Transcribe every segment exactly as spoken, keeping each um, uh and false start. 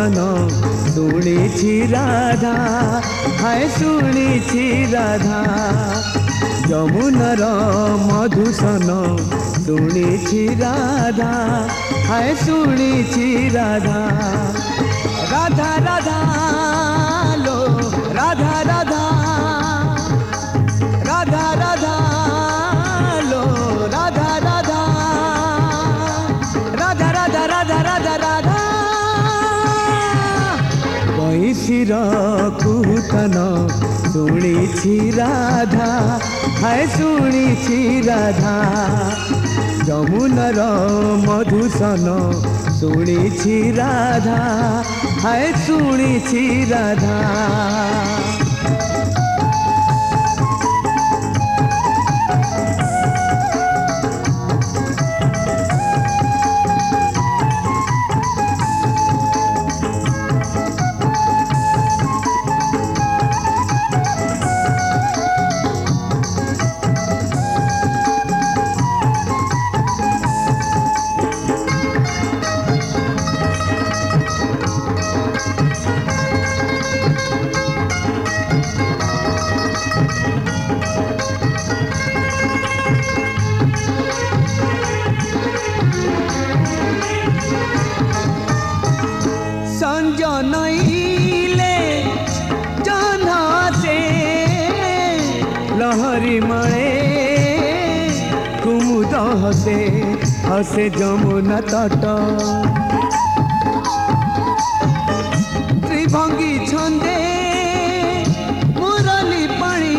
कुहूतन शुणी राधा हाय शुणी राधा यमुनार मधुसन शुणी राधा हाय शुणी राधा राधा राधा लो राधा राधा राधा राधा लो राधा राधा राधा राधा राधा राधा राधा कैसीर कुहूतन शुणी राधा हाय शुणी राधा यमुनार मधुसन शुणी राधा हाय शुणी राधा संजनईले जह्न से लहरी मळे कुमुद हसे हसे जमुना तट त्रिभंगी छंदे मुरली पाणी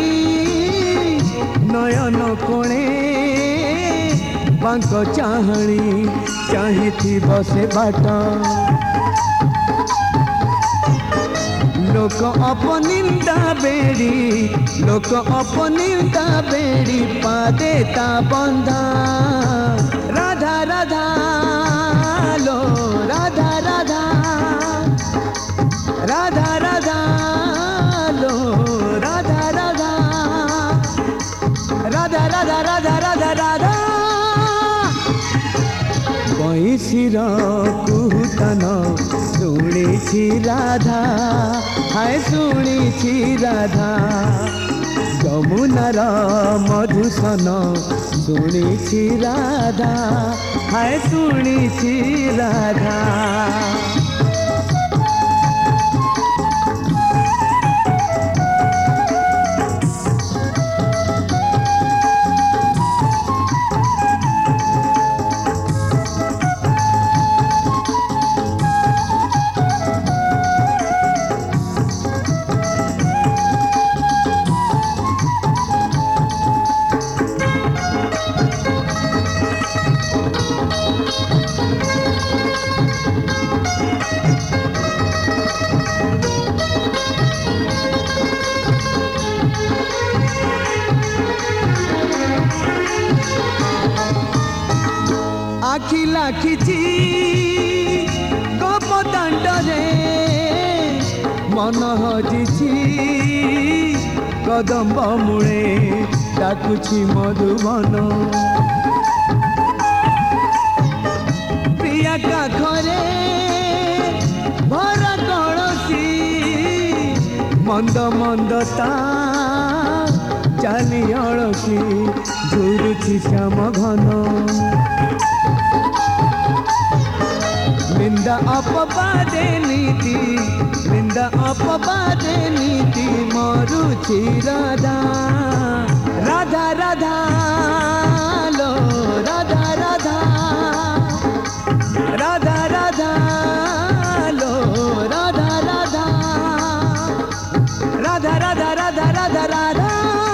नयन कोणे बांक चाहणी चाही बसे बाट लोक अपनिंदा बेड़ी लोक अपनिंदा बेड़ी पादे ता बंधा राधा राधा लो राधा राधा राधा राधा लो राधा राधा राधा राधा राधा राधा राधा कैसीर कुहूतन शुणी राधा हाय शुणी राधा यमुनार मधुसन शुणी राधा हाय शुणी राधा आखि लाखिची गोपदाण्डरे मन हजिची कदम्ब मूले डाकुची मधुबन प्रिया काखरे भरा कलसी मंद मंदता चाली अलसी झुरुची श्याम घन निंदा अपवादे नीति निंदा अपवादे नीति मरुची राधा राधा राधा लो राधा राधा राधा राधा लो राधा राधा राधा राधा राधा राधा राधा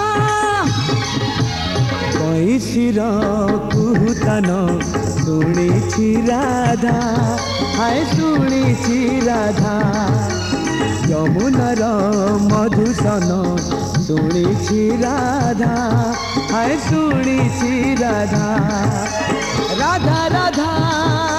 कैसीर कुहूतन शुणी राधा हाय शुणी राधा यमुनार मधुसन शुणी राधा हाय शुणी राधा राधा राधा